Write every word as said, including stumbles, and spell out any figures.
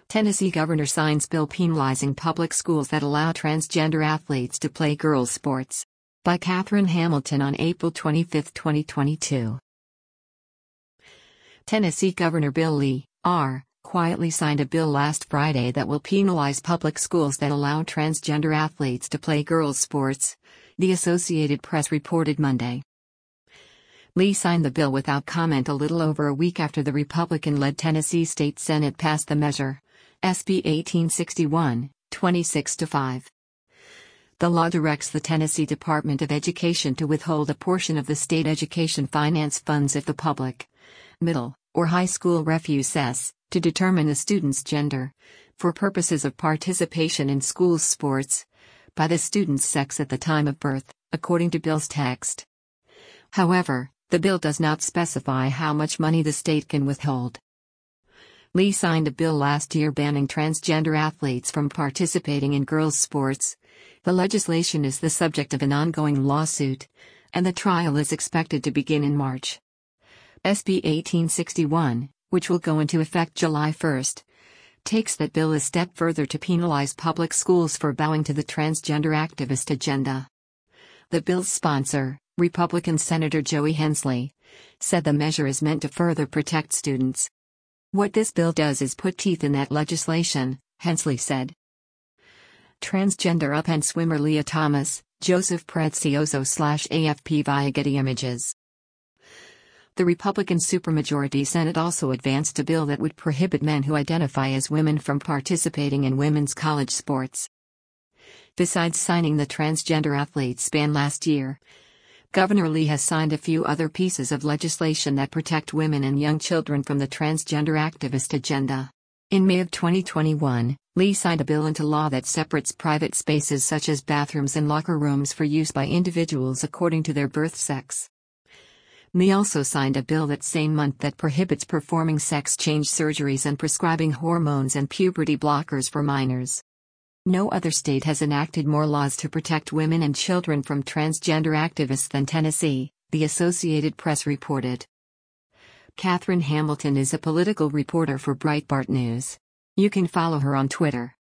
Tennessee governor signs bill penalizing public schools that allow transgender athletes to play girls' sports. By Catherine Hamilton on April twenty-fifth, twenty twenty-two. Tennessee Governor Bill Lee, R., quietly signed a bill last Friday that will penalize public schools that allow transgender athletes to play girls' sports, the Associated Press reported Monday. Lee signed the bill without comment a little over a week after the Republican-led Tennessee State Senate passed the measure, S B eighteen sixty-one, twenty-six to five. The law directs the Tennessee Department of Education to withhold a portion of the state education finance funds if the public, middle, or high school refuses to determine the student's gender, for purposes of participation in school sports, by the student's sex at the time of birth, according to bill's text. However, the bill does not specify how much money the state can withhold. Lee signed a bill last year banning transgender athletes from participating in girls' sports. The legislation is the subject of an ongoing lawsuit, and the trial is expected to begin in March. S B eighteen sixty-one, which will go into effect July first, takes that bill a step further to penalize public schools for bowing to the transgender activist agenda. The bill's sponsor, Republican Senator Joey Hensley, said the measure is meant to further protect students. "What this bill does is put teeth in that legislation," Hensley said. Transgender up and swimmer Leah Thomas, Joseph Prezioso slash A F P via Getty Images. The Republican supermajority Senate also advanced a bill that would prohibit men who identify as women from participating in women's college sports. Besides signing the transgender athletes ban last year, Governor Lee has signed a few other pieces of legislation that protect women and young children from the transgender activist agenda. In May of twenty twenty-one, Lee signed a bill into law that separates private spaces such as bathrooms and locker rooms for use by individuals according to their birth sex. Lee also signed a bill that same month that prohibits performing sex change surgeries and prescribing hormones and puberty blockers for minors. No other state has enacted more laws to protect women and children from transgender activists than Tennessee, the Associated Press reported. Catherine Hamilton is a political reporter for Breitbart News. You can follow her on Twitter.